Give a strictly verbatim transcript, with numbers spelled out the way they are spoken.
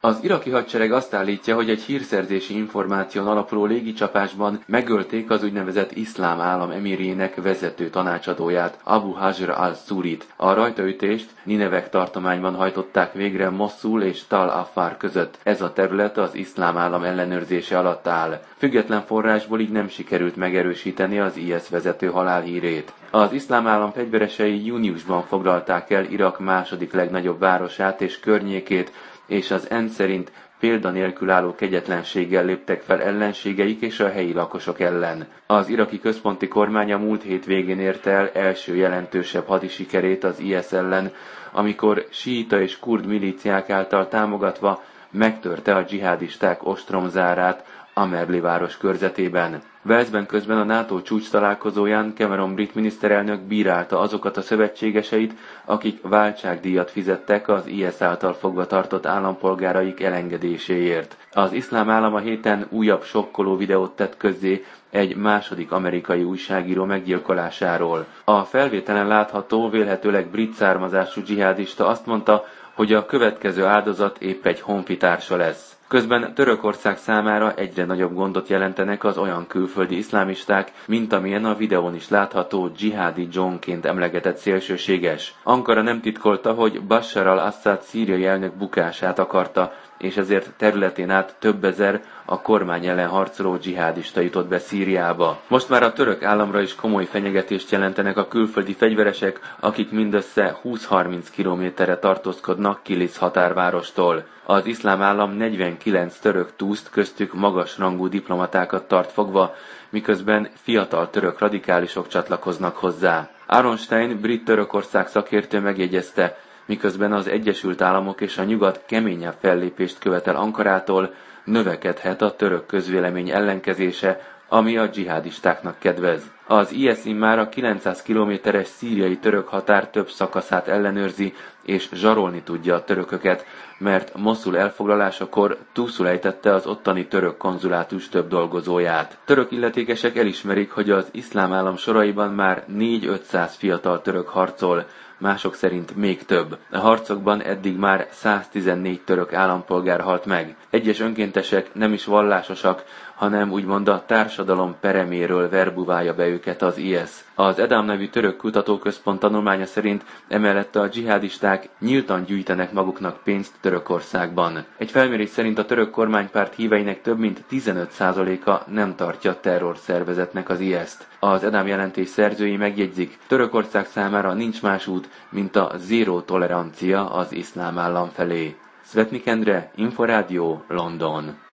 Az iraki hadsereg azt állítja, hogy egy hírszerzési információn alapuló légicsapásban megölték az úgynevezett Iszlám Állam emírjének vezető tanácsadóját, Abu Hajr al-Szurit. A rajtaütést Nineveh tartományban hajtották végre Moszul és Tal Afar között. Ez a terület az Iszlám Állam ellenőrzése alatt áll. Független forrásból így nem sikerült megerősíteni az i es vezető halálhírét. Az Iszlám Állam fegyveresei júniusban foglalták el Irak második legnagyobb városát és környékét, és az ENSZ szerint példa nélkül álló kegyetlenséggel léptek fel ellenségeik és a helyi lakosok ellen. Az iraki központi kormány a múlt hét végén érte el első jelentősebb hadisikerét az i es ellen, amikor síita és kurd milíciák által támogatva megtörte a dzsihádisták ostromzárát Amerli város körzetében. Walesben közben a NATO csúcs találkozóján Cameron brit miniszterelnök bírálta azokat a szövetségeseit, akik váltságdíjat fizettek az i es által fogva tartott állampolgáraik elengedéséért. Az Iszlám Állam a héten újabb sokkoló videót tett közzé egy második amerikai újságíró meggyilkolásáról. A felvételen látható, vélhetőleg brit származású dzsihádista azt mondta, hogy a következő áldozat épp egy honfitársa lesz. Közben Törökország számára egyre nagyobb gondot jelentenek az olyan külföldi iszlámisták, mint amilyen a videón is látható dzsihádi Johnként emlegetett szélsőséges. Ankara nem titkolta, hogy Bashar al-Assad szíriai elnök bukását akarta, és ezért területén át több ezer a kormány ellen harcoló dzsihádista jutott be Szíriába. Most már a török államra is komoly fenyegetést jelentenek a külföldi fegyveresek, akik mindössze húsz-harminc kilométerre tartózkodnak Kilis határvárostól. Az Iszlám Állam negyvenkilenc török túszt, köztük magas rangú diplomatákat tart fogva, miközben fiatal török radikálisok csatlakoznak hozzá. Aronstein, brit Törökország szakértő megjegyezte, miközben az Egyesült Államok és a nyugat keményebb fellépést követel Ankarától, növekedhet a török közvélemény ellenkezése, ami a dzsihádistáknak kedvez. Az i es immár a kilencszáz kilométeres szíriai török határ több szakaszát ellenőrzi, és zsarolni tudja a törököket, mert Moszul elfoglalásakor túlszul ejtette az ottani török konzulátus több dolgozóját. Török illetékesek elismerik, hogy az Iszlám Állam soraiban már négy-ötszáz fiatal török harcol, mások szerint még több. A harcokban eddig már száztizennégy török állampolgár halt meg. Egyes önkéntesek nem is vallásosak, hanem úgymond a társadalom pereméről verbuválja be őket az i es. Az Edam nevű török kutatóközpont tanulmánya szerint emellett a dzsihádisták nyíltan gyűjtenek maguknak pénzt Törökországban. Egy felmérés szerint a török kormánypárt híveinek több mint tizenöt százaléka nem tartja terrorszervezetnek az i es-t. Az Edam jelentés szerzői megjegyzik, Törökország számára nincs más út, mint a zéró tolerancia az Iszlám Állam felé. Szvetnik Endre, Inforádió, London.